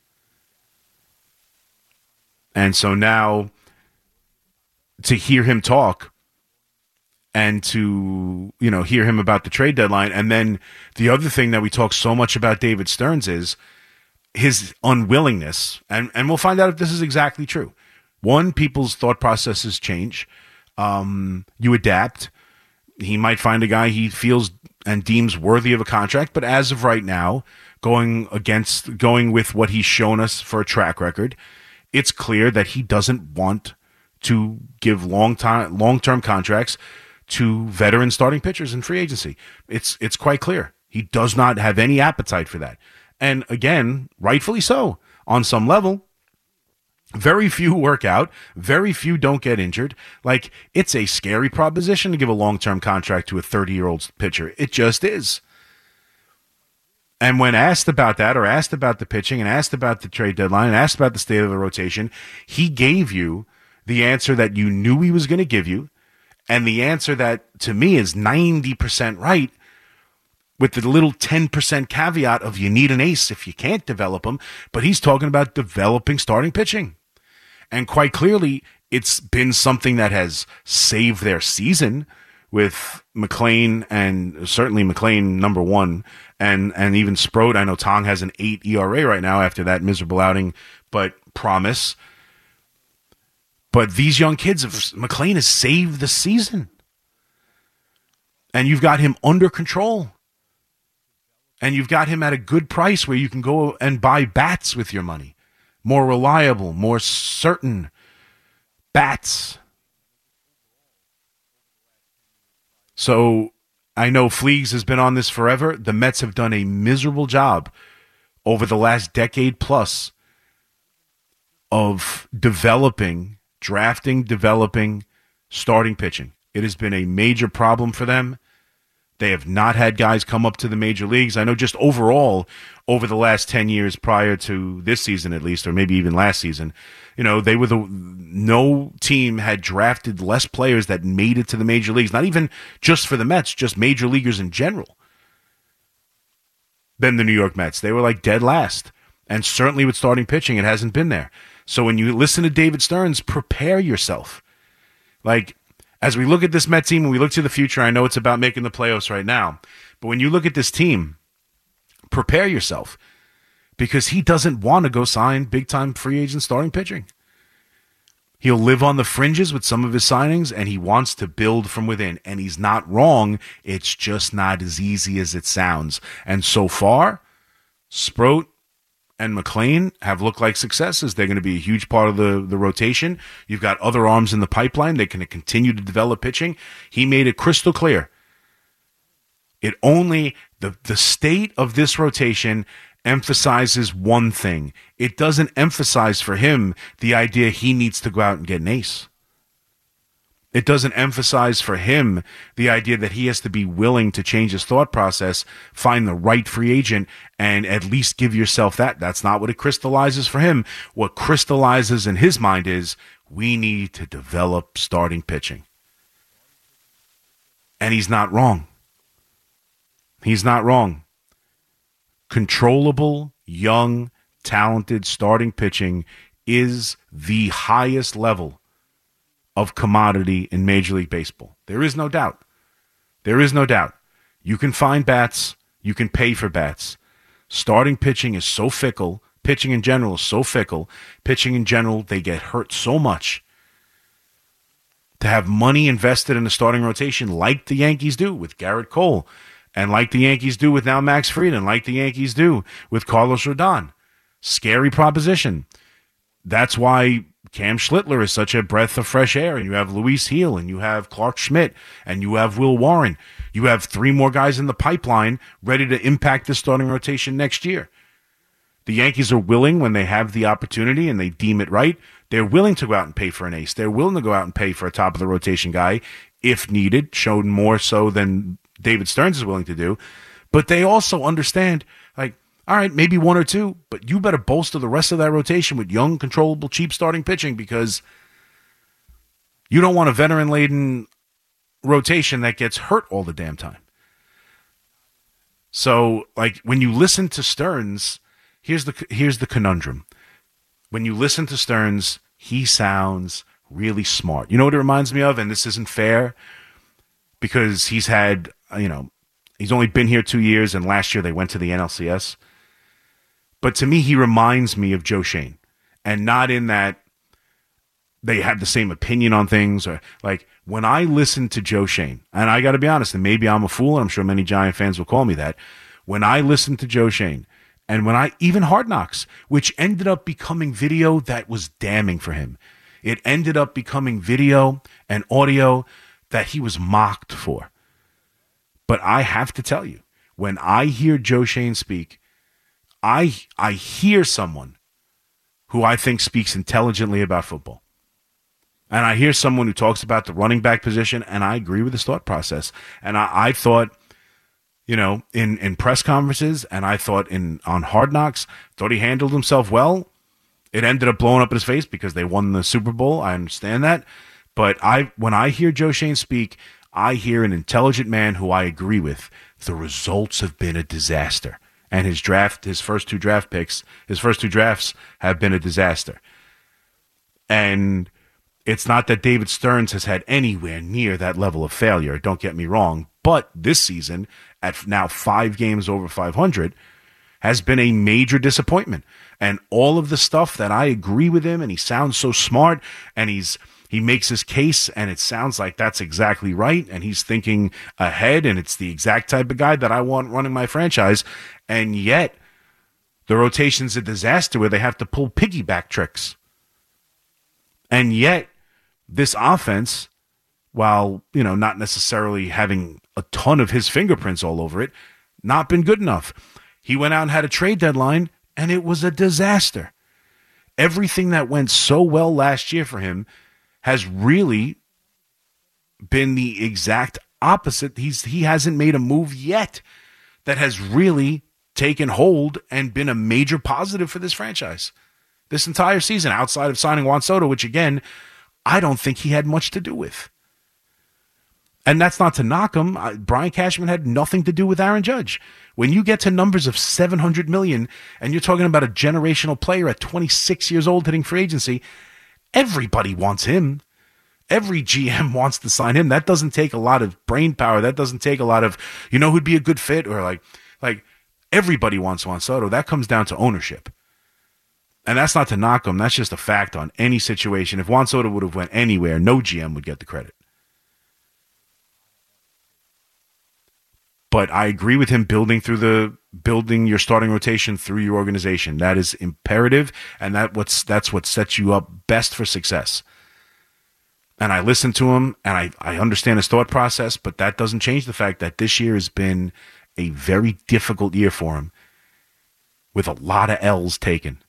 And so now to hear him talk, and to, you know, hear him about the trade deadline. And then the other thing that we talk so much about David Stearns is his unwillingness, and, and we'll find out if this is exactly true. One, people's thought processes change. Um, you adapt. He might find a guy he feels and deems worthy of a contract, but as of right now, going against, going with what he's shown us for a track record, it's clear that he doesn't want to give long time, long-term contracts to veteran starting pitchers in free agency. It's it's quite clear. He does not have any appetite for that. And again, rightfully so, on some level. Very few work out. Very few don't get injured. Like, it's a scary proposition to give a long-term contract to a thirty-year-old pitcher. It just is. And when asked about that, or asked about the pitching, and asked about the trade deadline, and asked about the state of the rotation, he gave you the answer that you knew he was going to give you. And the answer that, to me, is ninety percent right, with the little ten percent caveat of you need an ace if you can't develop him. But he's talking about developing starting pitching. And quite clearly, it's been something that has saved their season with McLean, and certainly McLean number one, and, and even Sproat. I know Tong has an eight E R A right now after that miserable outing, but promise. But these young kids, have, McLean has saved the season. And you've got him under control. And you've got him at a good price where you can go and buy bats with your money. More reliable, more certain bats. So I know Fleegs has been on this forever. The Mets have done a miserable job over the last decade plus of developing drafting, developing, starting pitching. It has been a major problem for them. They have not had guys come up to the major leagues. I know just overall, over the last ten years prior to this season at least, or maybe even last season, you know, they were the, no team had drafted less players that made it to the major leagues, not even just for the Mets, just major leaguers in general, than the New York Mets. They were like dead last. And certainly with starting pitching, it hasn't been there. So when you listen to David Stearns, prepare yourself. Like, as we look at this Met team and we look to the future, I know it's about making the playoffs right now, but when you look at this team, prepare yourself, because he doesn't want to go sign big-time free agent starting pitching. He'll live on the fringes with some of his signings, and he wants to build from within. And he's not wrong. It's just not as easy as it sounds. And so far, Sproat and McLean have looked like successes. They're going to be a huge part of the, the rotation. You've got other arms in the pipeline. They're going to continue to develop pitching. He made it crystal clear. It only, the, the state of this rotation emphasizes one thing. It doesn't emphasize for him the idea he needs to go out and get an ace. It doesn't emphasize for him the idea that he has to be willing to change his thought process, find the right free agent, and at least give yourself that. That's not what it crystallizes for him. What crystallizes in his mind is, we need to develop starting pitching. And he's not wrong. He's not wrong. Controllable, young, talented starting pitching is the highest level of commodity in Major League Baseball. There is no doubt. There is no doubt. You can find bats. You can pay for bats. Starting pitching is so fickle. Pitching in general is so fickle. Pitching in general, they get hurt so much. To have money invested in a starting rotation like the Yankees do with Garrett Cole, and like the Yankees do with now Max Fried, and like the Yankees do with Carlos Rodon. Scary proposition. That's why Cam Schlittler is such a breath of fresh air, and you have Luis Heel, and you have Clark Schmidt, and you have Will Warren. You have three more guys in the pipeline ready to impact the starting rotation next year. The Yankees are willing, when they have the opportunity and they deem it right, they're willing to go out and pay for an ace. They're willing to go out and pay for a top-of-the-rotation guy if needed, shown more so than David Stearns is willing to do. But they also understand, like, all right, maybe one or two, but you better bolster the rest of that rotation with young, controllable, cheap starting pitching, because you don't want a veteran-laden rotation that gets hurt all the damn time. So, like, when you listen to Stearns, here's the here's the conundrum. When you listen to Stearns, he sounds really smart. You know what it reminds me of? And this isn't fair, because he's had, you know, he's only been here two years, and last year they went to the N L C S. But to me, he reminds me of Joe Schoen, and not in that they have the same opinion on things. Or like, when I listen to Joe Schoen, and I got to be honest, and maybe I'm a fool, and I'm sure many Giant fans will call me that. When I listen to Joe Schoen, and when I, even Hard Knocks, which ended up becoming video that was damning for him. It ended up becoming video and audio that he was mocked for. But I have to tell you, when I hear Joe Schoen speak, I I hear someone who I think speaks intelligently about football. And I hear someone who talks about the running back position, and I agree with his thought process. And I, I thought, you know, in, in press conferences, and I thought in on Hard Knocks, thought he handled himself well. It ended up blowing up in his face because they won the Super Bowl. I understand that. But I when I hear Joe Schoen speak, I hear an intelligent man who I agree with. The results have been a disaster. And his draft, his first two draft picks, his first two drafts have been a disaster. And it's not that David Stearns has had anywhere near that level of failure, don't get me wrong. But this season, at now five games over five hundred, has been a major disappointment. And all of the stuff that I agree with him, and he sounds so smart, and he's he makes his case, and it sounds like that's exactly right, and he's thinking ahead, and it's the exact type of guy that I want running my franchise. And yet, the rotation's a disaster where they have to pull piggyback tricks. And yet, this offense, while, you know, not necessarily having a ton of his fingerprints all over it, not been good enough. He went out and had a trade deadline, and it was a disaster. Everything that went so well last year for him has really been the exact opposite. He's he hasn't made a move yet that has really taken hold and been a major positive for this franchise this entire season, outside of signing Juan Soto, which, again, I don't think he had much to do with. And that's not to knock him. Brian Cashman had nothing to do with Aaron Judge. When you get to numbers of seven hundred million dollars and you're talking about a generational player at twenty-six years old hitting free agency, everybody wants him. Every G M wants to sign him. That doesn't take a lot of brain power. That doesn't take a lot of, you know, who'd be a good fit, or like, like everybody wants Juan Soto. That comes down to ownership. And that's not to knock him. That's just a fact on any situation. If Juan Soto would have went anywhere, no G M would get the credit. But I agree with him building through the building your starting rotation through your organization. That is imperative, and that what's that's what sets you up best for success. And I listen to him, and I, I understand his thought process, but that doesn't change the fact that this year has been a very difficult year for him with a lot of L's taken.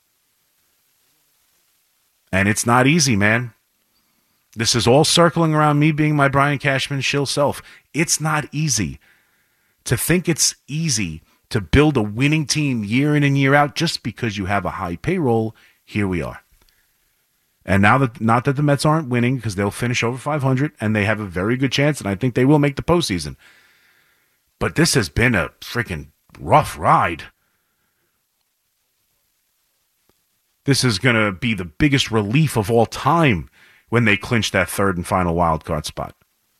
And it's not easy, man. This is all circling around me being my Brian Cashman shill self. It's not easy. To think it's easy to build a winning team year in and year out just because you have a high payroll, here we are. And now that, not that the Mets aren't winning, because they'll finish over five hundred, and they have a very good chance, and I think they will make the postseason. But this has been a freaking rough ride. This is going to be the biggest relief of all time when they clinch that third and final wild card spot.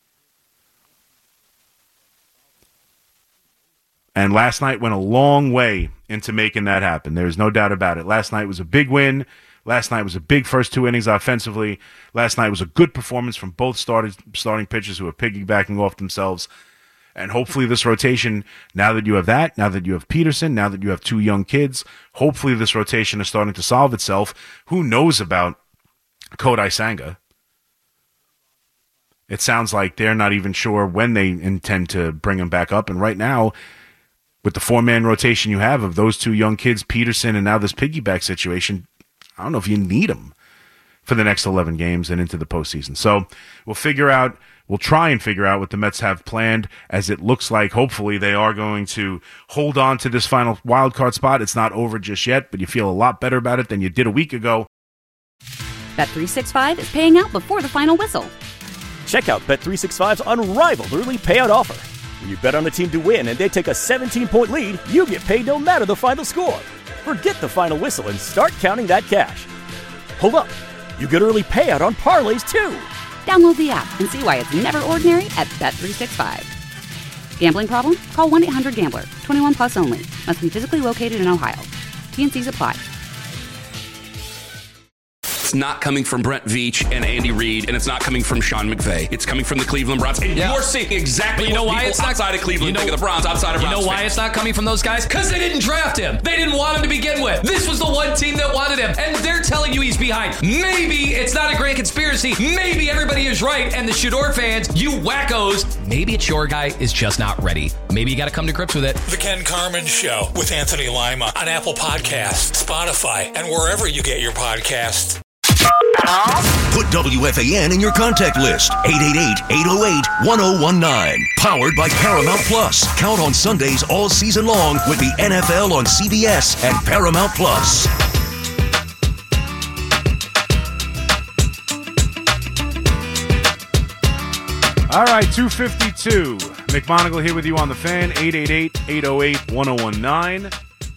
And last night went a long way into making that happen. There's no doubt about it. Last night was a big win. Last night was a big first two innings offensively. Last night was a good performance from both started, starting pitchers who are piggybacking off themselves. And hopefully this rotation, now that you have that, now that you have Peterson, now that you have two young kids, hopefully this rotation is starting to solve itself. Who knows about Kodai Senga? It sounds like they're not even sure when they intend to bring him back up. And right now, with the four-man rotation you have of those two young kids, Peterson, and now this piggyback situation, I don't know if you need them for the next eleven games and into the postseason. So we'll figure out, we'll try and figure out what the Mets have planned, as it looks like hopefully they are going to hold on to this final wild card spot. It's not over just yet, but you feel a lot better about it than you did a week ago. Bet three sixty-five is paying out before the final whistle. Check out Bet three sixty-five's unrivaled early payout offer. When you bet on a team to win and they take a seventeen-point lead, you get paid no matter the final score. Forget the final whistle and start counting that cash. Hold up. You get early payout on parlays, too. Download the app and see why it's never ordinary at Bet three sixty-five. Gambling problem? Call one eight hundred gambler. twenty-one plus only. Must be physically located in Ohio. T and C's apply. It's not coming from Brent Veach and Andy Reid, and it's not coming from Sean McVay. It's coming from the Cleveland Browns. And yeah. You're seeing exactly but you know what why people it's not, outside of Cleveland you know, think of the Browns, outside of You Browns know why fans. it's not coming from those guys? Because they didn't draft him. They didn't want him to begin with. This was the one team that wanted him, and they're telling you he's behind. Maybe it's not a grand conspiracy. Maybe everybody is right, and the Shador fans, you wackos, maybe it's your guy is just not ready. Maybe you got to come to grips with it. The Ken Carman Show with Anthony Lima on Apple Podcasts, Spotify, and wherever you get your podcasts. Put W F A N in your contact list. eight eight eight, eight oh eight, one oh one nine. Powered by Paramount Plus. Count on Sundays all season long with the N F L on C B S and Paramount Plus. All right, two fifty-two. McMonagle here with you on the Fan. eight eight eight, eight oh eight, one oh one nine.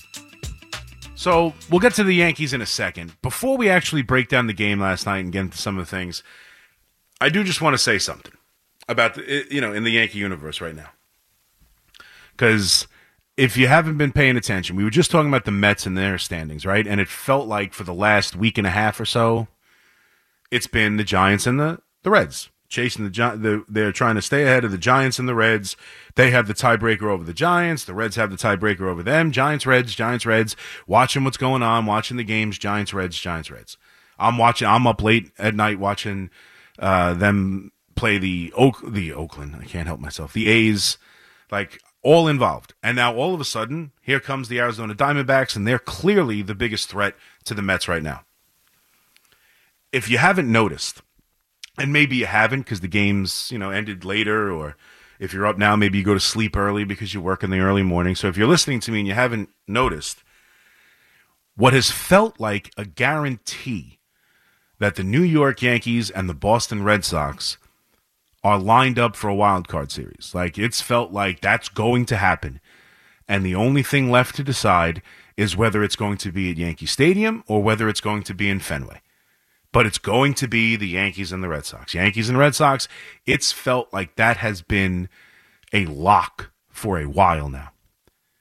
So we'll get to the Yankees in a second. Before we actually break down the game last night and get into some of the things, I do just want to say something about, the, you know, in the Yankee universe right now. Because if you haven't been paying attention, we were just talking about the Mets and their standings, right? And it felt like for the last week and a half or so, it's been the Giants and the, the Reds. Chasing the, the they're trying to stay ahead of the Giants and the Reds. They have the tiebreaker over the Giants. The Reds have the tiebreaker over them. Giants, Reds, Giants, Reds. Watching what's going on, watching the games. Giants, Reds, Giants, Reds. I'm watching. I'm up late at night watching uh, them play the Oak, the Oakland. I can't help myself. The A's, like all involved. And now all of a sudden, here comes the Arizona Diamondbacks, and they're clearly the biggest threat to the Mets right now. If you haven't noticed. And maybe you haven't because the game's, you know, ended later, or if you're up now, maybe you go to sleep early because you work in the early morning. So if you're listening to me and you haven't noticed, what has felt like a guarantee that the New York Yankees and the Boston Red Sox are lined up for a wild card series. Like, it's felt like that's going to happen. And the only thing left to decide is whether it's going to be at Yankee Stadium or whether it's going to be in Fenway. But it's going to be the Yankees and the Red Sox. Yankees and Red Sox, it's felt like that has been a lock for a while now.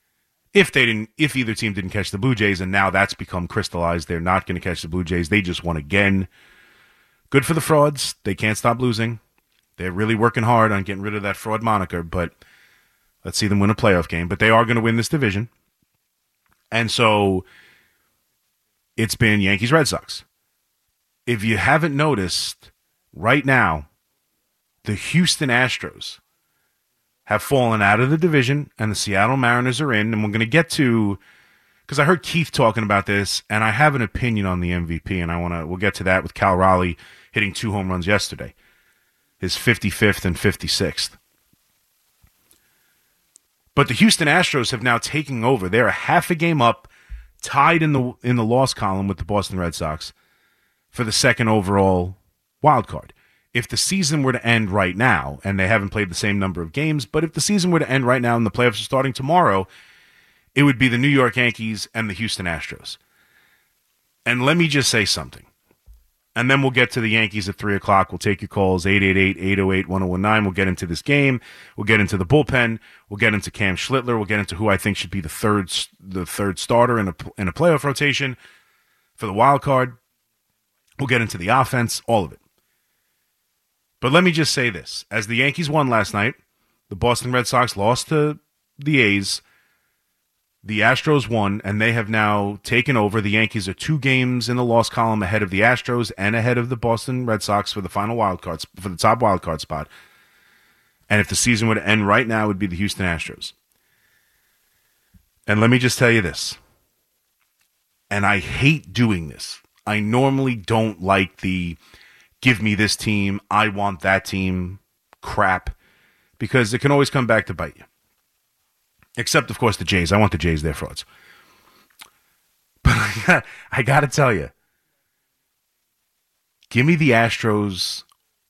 If they didn't, if either team didn't catch the Blue Jays, and now that's become crystallized, they're not going to catch the Blue Jays. They just won again. Good for the frauds. They can't stop losing. They're really working hard on getting rid of that fraud moniker, but let's see them win a playoff game. But they are going to win this division. And so it's been Yankees, Red Sox. If you haven't noticed, right now, the Houston Astros have fallen out of the division, and the Seattle Mariners are in. And we're going to get to, because I heard Keith talking about this, and I have an opinion on the M V P, and I want to. We'll get to that with Cal Raleigh hitting two home runs yesterday, his fifty-fifth and fifty-sixth. But the Houston Astros have now taken over. They're a half a game up, tied in the in the loss column with the Boston Red Sox for the second overall wild card. If the season were to end right now, and they haven't played the same number of games, but if the season were to end right now and the playoffs are starting tomorrow, it would be the New York Yankees and the Houston Astros. And let me just say something. And then we'll get to the Yankees at three o'clock. We'll take your calls, eight eight eight, eight oh eight, one oh one nine. We'll get into this game. We'll get into the bullpen. We'll get into Cam Schlittler. We'll get into who I think should be the third the third starter in a, in a playoff rotation for the wild card. We'll get into the offense, all of it. But let me just say this. As the Yankees won last night, the Boston Red Sox lost to the A's. The Astros won, and they have now taken over. The Yankees are two games in the loss column ahead of the Astros and ahead of the Boston Red Sox for the final wild card, for the top wild card spot. And if the season were to end right now, it would be the Houston Astros. And let me just tell you this. And I hate doing this. I normally don't like the give me this team, I want that team crap, because it can always come back to bite you. Except, of course, the Jays. I want the Jays, they're frauds. But I got, I got to tell you, give me the Astros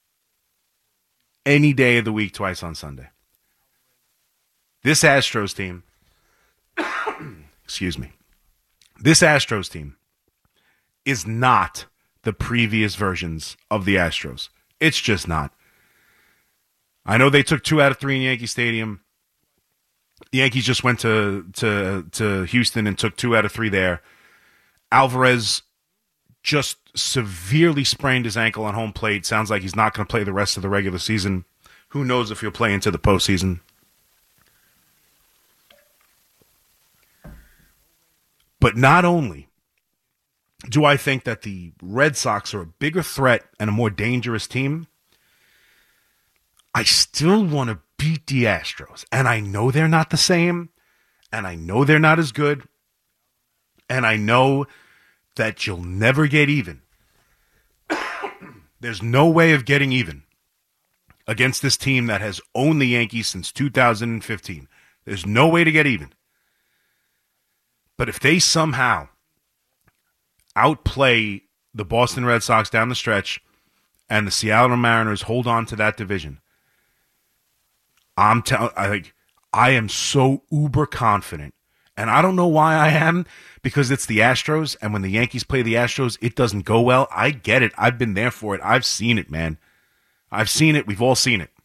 any day of the week, twice on Sunday. This Astros team, excuse me, this Astros team is not the previous versions of the Astros. It's just not. I know they took two out of three in Yankee Stadium. The Yankees just went to, to, to Houston and took two out of three there. Alvarez just severely sprained his ankle on home plate. Sounds like he's not going to play the rest of the regular season. Who knows if he'll play into the postseason. But not only do I think that the Red Sox are a bigger threat and a more dangerous team, I still want to beat the Astros. And I know they're not the same, and I know they're not as good, and I know that you'll never get even. There's no way of getting even against this team that has owned the Yankees since two thousand fifteen. There's no way to get even. But if they somehow outplay the Boston Red Sox down the stretch and the Seattle Mariners hold on to that division, I'm telling, I think I am so uber confident, and I don't know why I am, because it's the Astros, and when the Yankees play the Astros, it doesn't go well. I get it. I've been there for it. I've seen it, man. I've seen it. We've all seen it.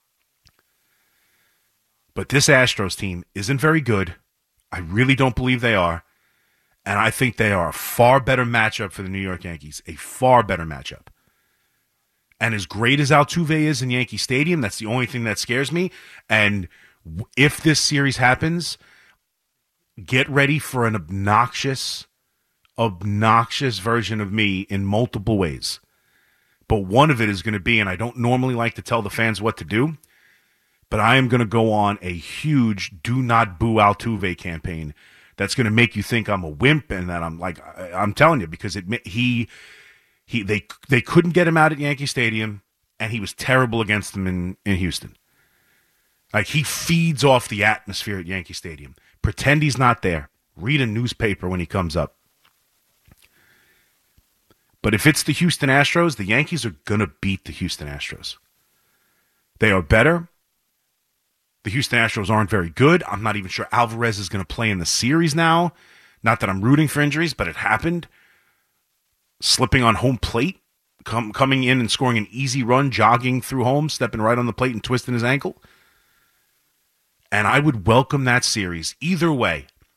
But this Astros team isn't very good. I really don't believe they are, and I think they are a far better matchup for the New York Yankees, a far better matchup. And as great as Altuve is in Yankee Stadium, that's the only thing that scares me. And if this series happens, get ready for an obnoxious, obnoxious version of me in multiple ways. But one of it is going to be, and I don't normally like to tell the fans what to do, but I am going to go on a huge do not boo Altuve campaign that's going to make you think I'm a wimp and that I'm like, I'm telling you, because it he... He they they couldn't get him out at Yankee Stadium, and he was terrible against them in, in Houston. Like, he feeds off the atmosphere at Yankee Stadium. Pretend he's not there. Read a newspaper when he comes up. But if it's the Houston Astros, the Yankees are going to beat the Houston Astros. They are better. The Houston Astros aren't very good. I'm not even sure Alvarez is going to play in the series now. Not that I'm rooting for injuries, but it happened. Slipping on home plate, com- coming in and scoring an easy run, jogging through home, stepping right on the plate and twisting his ankle. And I would welcome that series either way.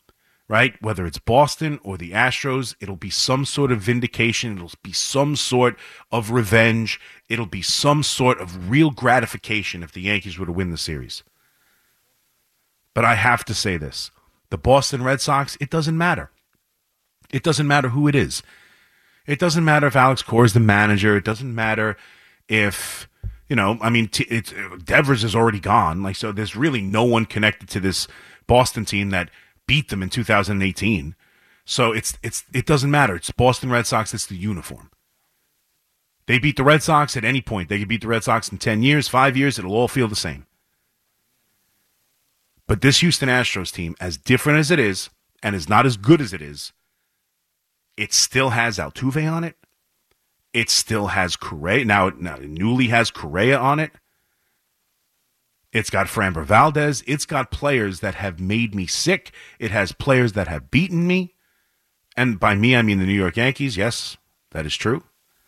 right? Whether it's Boston or the Astros, it'll be some sort of vindication. It'll be some sort of revenge. It'll be some sort of real gratification if the Yankees were to win the series. But I have to say this. The Boston Red Sox, it doesn't matter. It doesn't matter who it is. It doesn't matter if Alex Cora is the manager. It doesn't matter if, you know, I mean, t- it's, Devers is already gone. Like, so there's really no one connected to this Boston team that beat them in two thousand eighteen. So it's it's it doesn't matter. It's Boston Red Sox. It's the uniform. They beat the Red Sox at any point. They could beat the Red Sox in ten years, five years. It'll all feel the same. But this Houston Astros team, as different as it is, and as not as good as it is, it still has Altuve on it. It still has Correa. Now, now it newly has Correa on it. It's got Framber Valdez. It's got players that have made me sick. It has players that have beaten me. And by me, I mean the New York Yankees. Yes, that is true.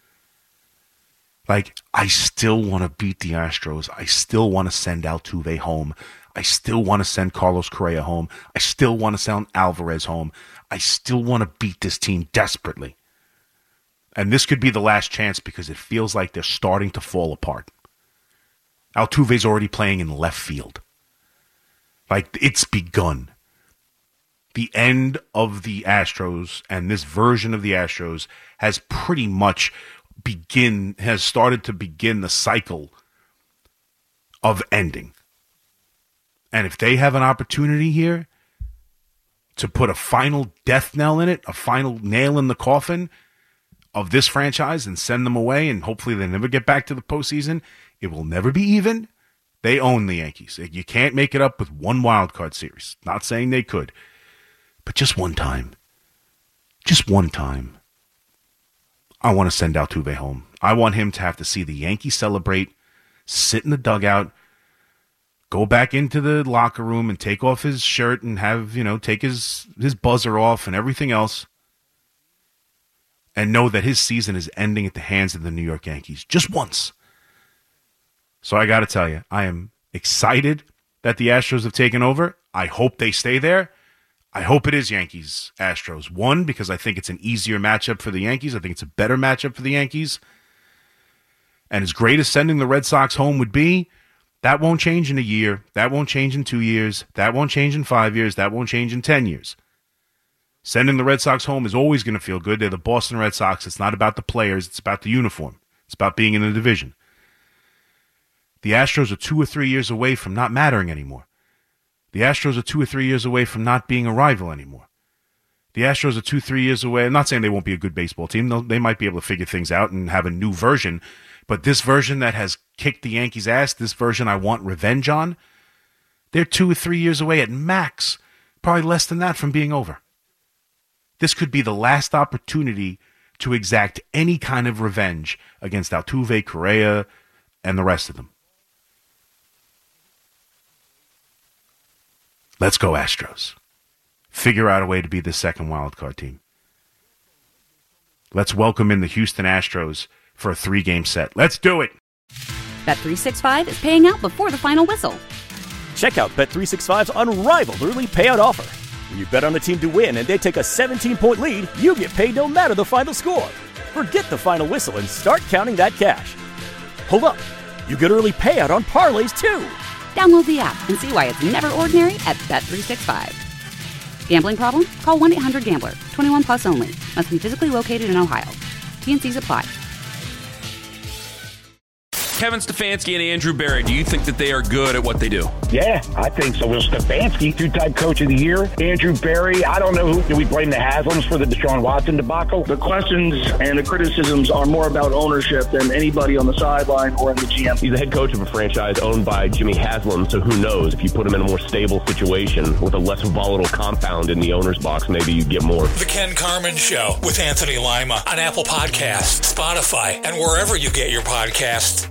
Like, I still want to beat the Astros. I still want to send Altuve home. I still want to send Carlos Correa home. I still want to send Alvarez home. I still want to beat this team desperately. And this could be the last chance because it feels like they're starting to fall apart. Altuve's already playing in left field. Like, it's begun. The end of the Astros and this version of the Astros has pretty much begin has started to begin the cycle of ending. And if they have an opportunity here to put a final death knell in it, a final nail in the coffin of this franchise and send them away, and hopefully they never get back to the postseason, it will never be even. They own the Yankees. You can't make it up with one wild card series. Not saying they could, but just one time. Just one time. I want to send Altuve home. I want him to have to see the Yankees celebrate, sit in the dugout, go back into the locker room and take off his shirt and have, you know, take his, his buzzer off and everything else, and know that his season is ending at the hands of the New York Yankees. Just once. So I got to tell you, I am excited that the Astros have taken over. I hope they stay there. I hope it is Yankees-Astros. One, because I think it's an easier matchup for the Yankees. I think it's a better matchup for the Yankees. And as great as sending the Red Sox home would be, that won't change in a year. That won't change in two years. That won't change in five years. That won't change in ten years. Sending the Red Sox home is always going to feel good. They're the Boston Red Sox. It's not about the players. It's about the uniform. It's about being in the division. The Astros are two or three years away from not mattering anymore. The Astros are two or three years away from not being a rival anymore. The Astros are two, three years away. I'm not saying they won't be a good baseball team. They'll, they might be able to figure things out and have a new version. But this version that has kicked the Yankees' ass, this version I want revenge on, they're two or three years away at max, probably less than that from being over. This could be the last opportunity to exact any kind of revenge against Altuve, Correa, and the rest of them. Let's go Astros. Figure out a way to be the second wildcard team. Let's welcome in the Houston Astros for a three-game set. Let's do it. Bet three sixty-five is paying out before the final whistle. Check out Bet three sixty-five's unrivaled early payout offer. When you bet on a team to win and they take a seventeen-point lead, you get paid no matter the final score. Forget the final whistle and start counting that cash. Hold up. You get early payout on parlays, too. Download the app and see why it's never ordinary at Bet three sixty-five. Gambling problem? Call one eight hundred gambler. twenty-one plus only. Must be physically located in Ohio. T and C's apply. Kevin Stefanski and Andrew Berry, do you think that they are good at what they do? Yeah, I think so. Will Stefanski, two-time coach of the year. Andrew Berry, I don't know who. Do we blame the Haslams for the Deshaun Watson debacle? The questions and the criticisms are more about ownership than anybody on the sideline or in the G M. He's the head coach of a franchise owned by Jimmy Haslam, so who knows? If you put him in a more stable situation with a less volatile compound in the owner's box, maybe you get more. The Ken Carman Show with Anthony Lima on Apple Podcasts, Spotify, and wherever you get your podcasts.